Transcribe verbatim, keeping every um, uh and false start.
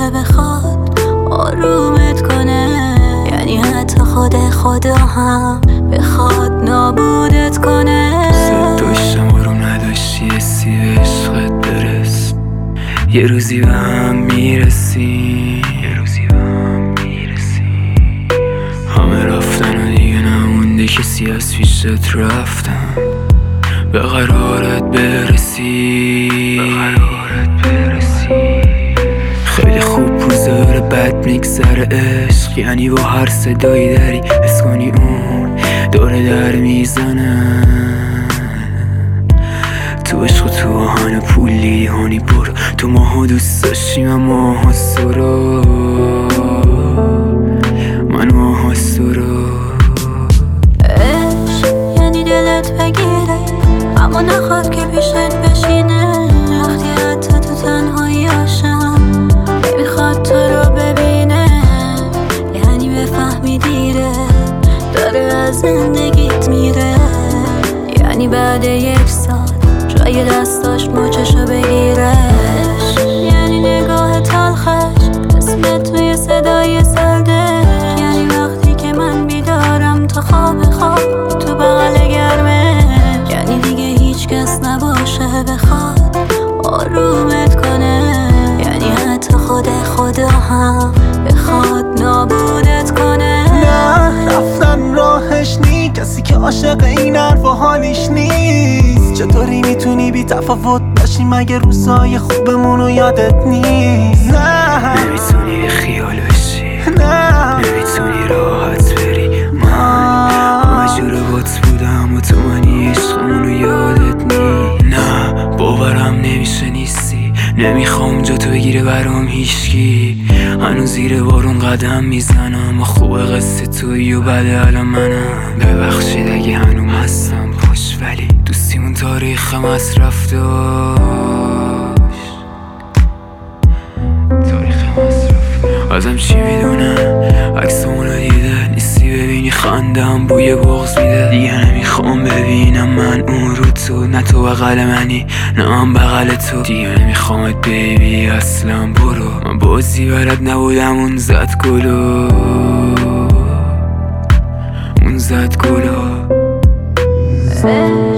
بخواد آرومت کنه، یعنی حتی خود خدا هم بخواد نابودت کنه. صد داشتم آروم نداشتی حسی به عشقت برس، یه روزی به هم میرسی، یه روزی به هم میرسی. همه رفتن و دیگه نمونده کسی از پیشت رفتن، به قرارت برسی، به قرارت برسی. خیلی خوب پوزاره بد میگذره عشق، یعنی با هر صدایی داری حس کنی اون دوره در میزنه. تو عشق و تو آهن پولی هانی برو، تو ماها دوست داشتیم و ماها سرو، من ماها سرو. عشق یعنی دلت بگیره اما نخواد که پیشت بشینه، وقتی حتی تو تنهایی هاشم نمیخواد تو رو ببینه، یعنی بفهمی دیره داره از زندگیت میره، یعنی بعد یک سال جای دستاش مچشو بگیرش، یعنی نگاه تلخش اسمت توی صدای سردش، یعنی وقتی که من بیدارم تا خواب خواب تو بغل گرمه، یعنی دیگه هیچ کس نباشه بخواد آرومت کنه، یعنی حتی خود خدا هم بخواد نابودت کنه. نه رفتن راهش نی، کسی که عاشق این حرف و حالیش نیست. چطوری میتونی بی تفاوت باشی مگه روزای خوبمونو یادت نیست؟ نه نمیتونی خیال بشی، نه نمیتونی راحت بری. من همه جور بات بودم و تو منی عشقمونو یادت نی. نه باورم نمیشه نیستی، نمیخوام جا تو بگیره برام هیشکی. هنوز زیر بارون قدم میزنم و خوب قصه تویی و بده الان منم. ببخشید اگه هنوز هستم پاش، ولی دوستیمون تاریخ مصرف داشت، تاریخ مصرف داشت. ازم چی میدونه عکسمونو دیده نیستی ببینی خندم بوی بغض میده. دیگه نمیخوام ببینم من اون رو تو، نه تو بغل منی نه من بغل تو. دیگه نمیخوامت بیبی اصلا برو، من بازی برد نبودم اون زد گلو، اون زد گلو.